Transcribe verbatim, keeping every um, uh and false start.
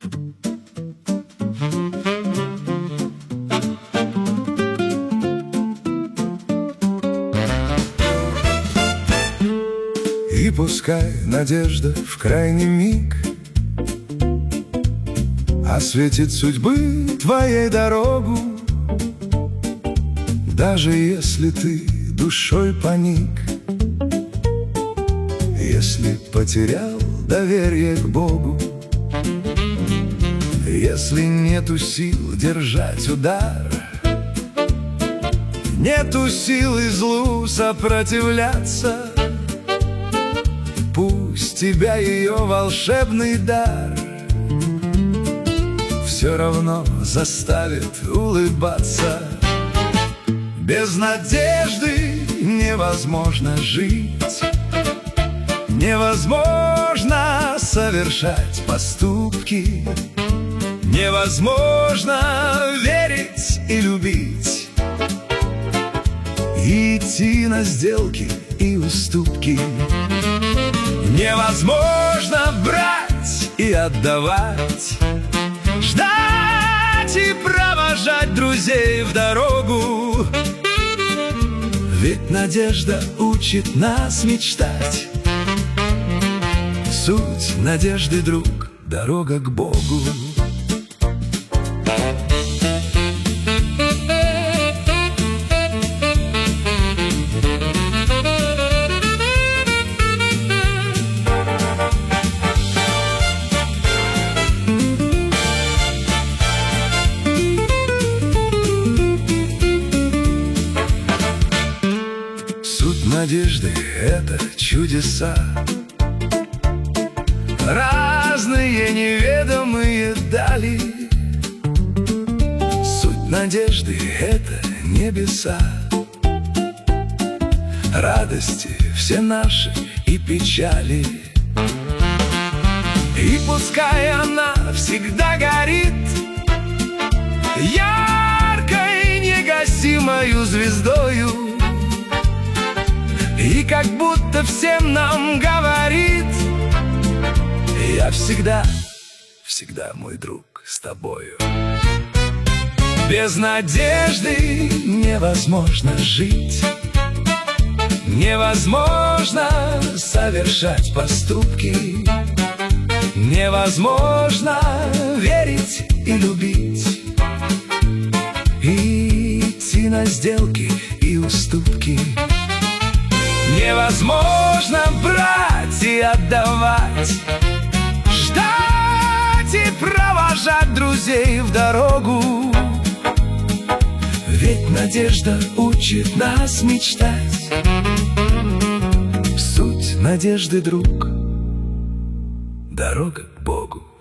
И пускай надежда в крайний миг осветит судьбы твоей дорогу, даже если ты душой паник, если потерял доверие к Богу, если нету сил держать удар, нету силы злу сопротивляться, пусть тебя ее волшебный дар все равно заставит улыбаться. Без надежды невозможно жить, невозможно совершать поступки, невозможно верить и любить, идти на сделки и уступки. Невозможно брать и отдавать, ждать и провожать друзей в дорогу. Ведь надежда учит нас мечтать. Суть надежды, друг, дорога к Богу. Надежды — это чудеса, разные неведомые дали. Суть надежды — это небеса, радости все наши и печали. И пускай она всегда горит яркой негасимою звездою, и как будто всем нам говорит: я всегда, всегда, мой друг, с тобою. Без надежды невозможно жить, невозможно совершать поступки, невозможно верить и любить, и идти на сделки и уступки. Невозможно брать и отдавать, ждать и провожать друзей в дорогу. Ведь надежда учит нас мечтать. Суть надежды, друг, дорога к Богу.